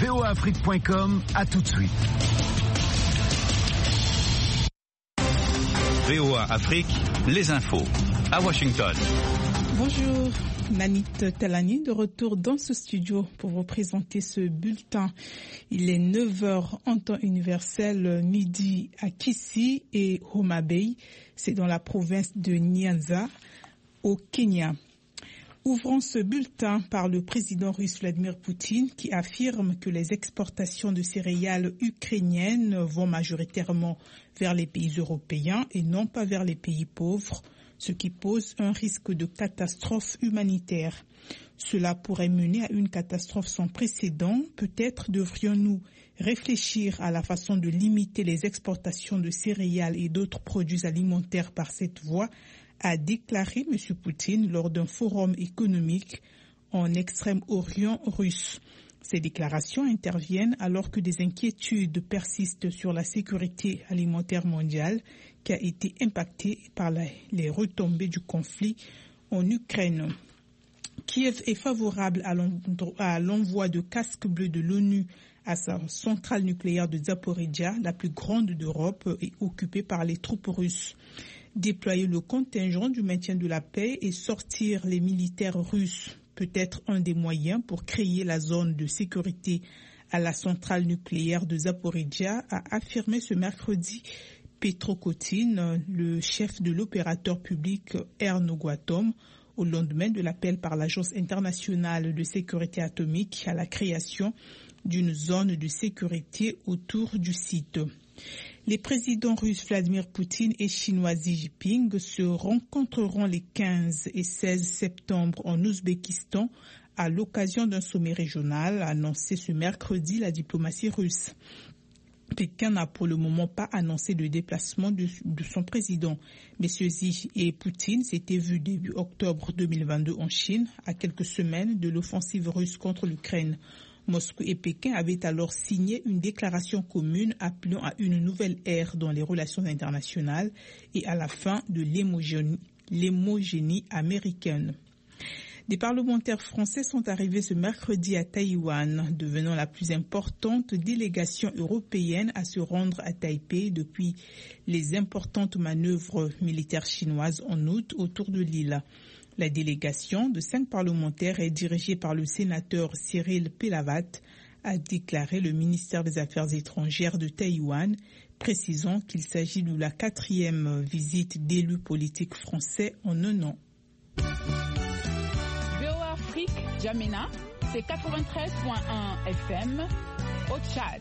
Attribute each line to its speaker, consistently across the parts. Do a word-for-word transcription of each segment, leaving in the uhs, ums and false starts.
Speaker 1: v o a afrique point com. À tout de suite.
Speaker 2: V O A Afrique, les infos, à Washington.
Speaker 3: Bonjour, Nanit Talani, de retour dans ce studio pour vous présenter ce bulletin. Il est neuf heures en temps universel, midi à Kisii et Homa Bay. C'est dans la province de Nyanza, au Kenya. Ouvrons ce bulletin par le président russe Vladimir Poutine qui affirme que les exportations de céréales ukrainiennes vont majoritairement vers les pays européens et non pas vers les pays pauvres, ce qui pose un risque de catastrophe humanitaire. Cela pourrait mener à une catastrophe sans précédent. Peut-être devrions-nous réfléchir à la façon de limiter les exportations de céréales et d'autres produits alimentaires par cette voie, a déclaré M. Poutine lors d'un forum économique en Extrême-Orient russe. Ces déclarations interviennent alors que des inquiétudes persistent sur la sécurité alimentaire mondiale qui a été impactée par la, les retombées du conflit en Ukraine. Kiev est favorable à l'envoi de casques bleus de l'ONU à sa centrale nucléaire de Zaporizhzhia, la plus grande d'Europe et occupée par les troupes russes. Déployer le contingent du maintien de la paix et sortir les militaires russes peut être un des moyens pour créer la zone de sécurité à la centrale nucléaire de Zaporizhzhia, a affirmé ce mercredi Petro Kotin, le chef de l'opérateur public Energoatom, au lendemain de l'appel par l'Agence internationale de sécurité atomique à la création d'une zone de sécurité autour du site. Les présidents russes Vladimir Poutine et chinois Xi Jinping se rencontreront les quinze et seize septembre en Ouzbékistan à l'occasion d'un sommet régional, a annoncé ce mercredi la diplomatie russe. Pékin n'a pour le moment pas annoncé de déplacement de, de son président. Messieurs Xi et Poutine s'étaient vus début octobre deux mille vingt-deux en Chine, à quelques semaines de l'offensive russe contre l'Ukraine. Moscou et Pékin avaient alors signé une déclaration commune appelant à une nouvelle ère dans les relations internationales et à la fin de l'hémogénie, l'hémogénie américaine. Des parlementaires français sont arrivés ce mercredi à Taïwan, devenant la plus importante délégation européenne à se rendre à Taipei depuis les importantes manœuvres militaires chinoises en août autour de l'île. La délégation de cinq parlementaires est dirigée par le sénateur Cyril Pelavat, a déclaré le ministère des Affaires étrangères de Taïwan, précisant qu'il s'agit de la quatrième visite d'élus politiques français en un an.
Speaker 4: V O A Afrique, Djamena, c'est quatre-vingt-treize virgule un F M au Tchad.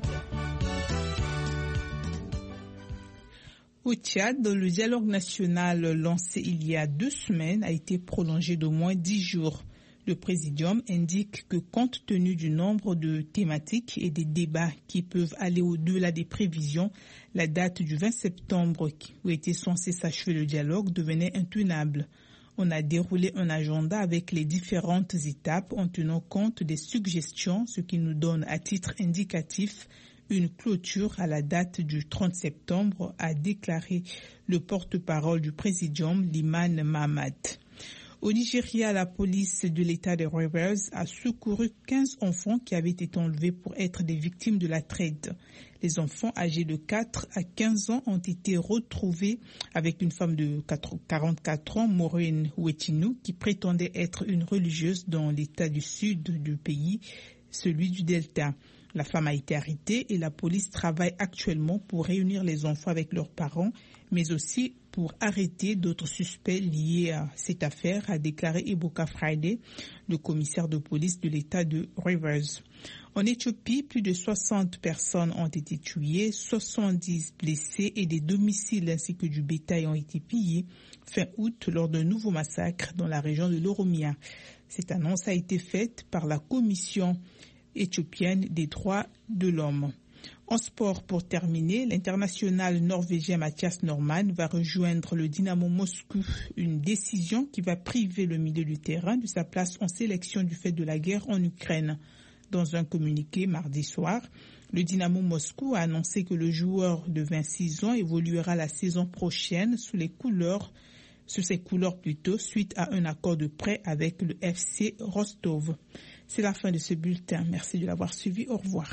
Speaker 3: Au Tchad, le dialogue national lancé il y a deux semaines a été prolongé d'au moins dix jours. Le présidium indique que compte tenu du nombre de thématiques et des débats qui peuvent aller au-delà des prévisions, la date du vingt septembre où était censé s'achever le dialogue devenait intenable. On a déroulé un agenda avec les différentes étapes en tenant compte des suggestions, ce qui nous donne à titre indicatif une clôture à la date du trente septembre, a déclaré le porte-parole du présidium, Liman Mahamat. Au Nigeria, la police de l'État de Rivers a secouru quinze enfants qui avaient été enlevés pour être des victimes de la traite. Les enfants âgés de quatre à quinze ans ont été retrouvés avec une femme de quarante-quatre ans, Maureen Wetinu, qui prétendait être une religieuse dans l'État du sud du pays, celui du Delta. La femme a été arrêtée et la police travaille actuellement pour réunir les enfants avec leurs parents, mais aussi pour arrêter d'autres suspects liés à cette affaire, a déclaré Ebuka Friday, le commissaire de police de l'État de Rivers. En Éthiopie, plus de soixante personnes ont été tuées, soixante-dix blessés et des domiciles ainsi que du bétail ont été pillés fin août lors d'un nouveau massacre dans la région de l'Oromia. Cette annonce a été faite par la Commission éthiopienne des droits de l'homme. En sport, pour terminer, l'international norvégien Mathias Normann va rejoindre le Dynamo Moscou, une décision qui va priver le milieu du terrain de sa place en sélection du fait de la guerre en Ukraine. Dans un communiqué mardi soir, le Dynamo Moscou a annoncé que le joueur de vingt-six ans évoluera la saison prochaine sous les couleurs, sous ses couleurs plutôt, suite à un accord de prêt avec le F C Rostov. C'est la fin de ce bulletin. Merci de l'avoir suivi. Au revoir.